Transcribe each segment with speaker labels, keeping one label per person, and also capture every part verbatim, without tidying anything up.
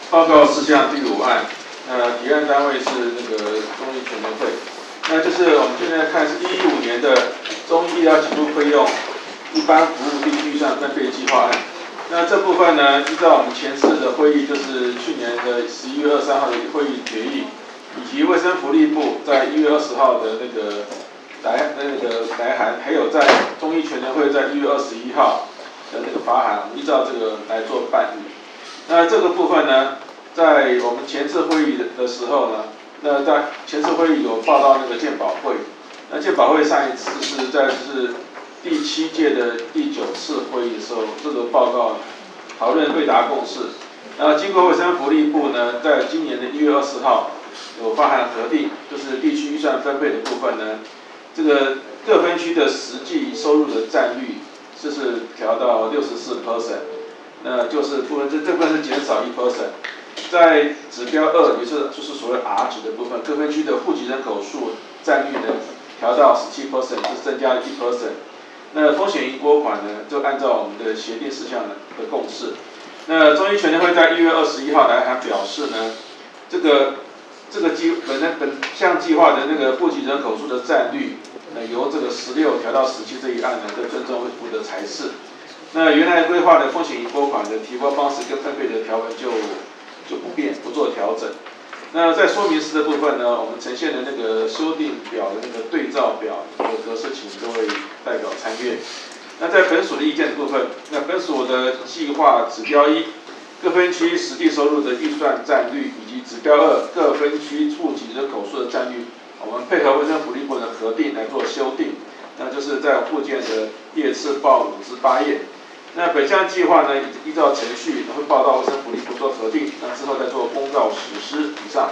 Speaker 1: 报告事项第五案，呃，提案单位是那个中医全联会。那就是我们现在看是一一五年的中医医疗给付费用一般服务地区预算分配计划案。那这部分呢，依照我们前次的会议，就是去年的十一月二十三号的会议决议，以及卫生福利部在一月二十号的那个来那个来函，还有在中医全联会在一月二十一号的那个发函，依照这个来做办理。那这个部分呢，在我们前次会议的时候呢，那在前次会议有报到那个健保会，那健保会上一次是在就是第七届的第九次会议的时候，这个报告讨论未达共识。那经过卫生福利部呢，在今年的一月二十号有发函核定，就是地区预算分配的部分呢，这个各分区的实际收入的占率就是调到六十四 percent。那就是部分这这部分是减少一 percent， 在指标二也是就是所谓 R 值的部分，各分区的户籍人口数占率呢调到十七 percent， 是增加了一 percent。那风险盈拨款呢，就按照我们的协定事项的共识。那中医全联会在一月二十一号来函表示呢，这个这个计本本项计划的那个户籍人口数的占率，呃由这个十六调到十七这一案呢，就尊重会负责裁示。那原来规划的风险盈拨款的提拨方式跟分配的条文就就不变，不做调整。那在说明诗的部分呢，我们呈现的那个修订表的那个对照表的格式，请各位代表参阅。那在本署的意见的部分，那本署的计划指标一，各分区实际收入的预算占率，以及指标二各分区户籍人口数的占率，我们配合卫生福利部的核定来做修订。那就是在附件的页次报五至八页。那本项计划呢，依照程序会报到卫生福利部做核定，那之后再做公告实施。以上。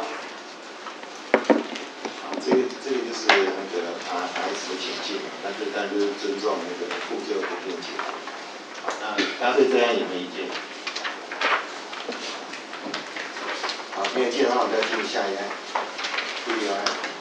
Speaker 2: 好，这个这个就是那个啊，台词请进，但是但是尊重那个步骤不变解。好，那大家对这样有没有意见？好，没有意见的话，我们再进入下一案，第六案。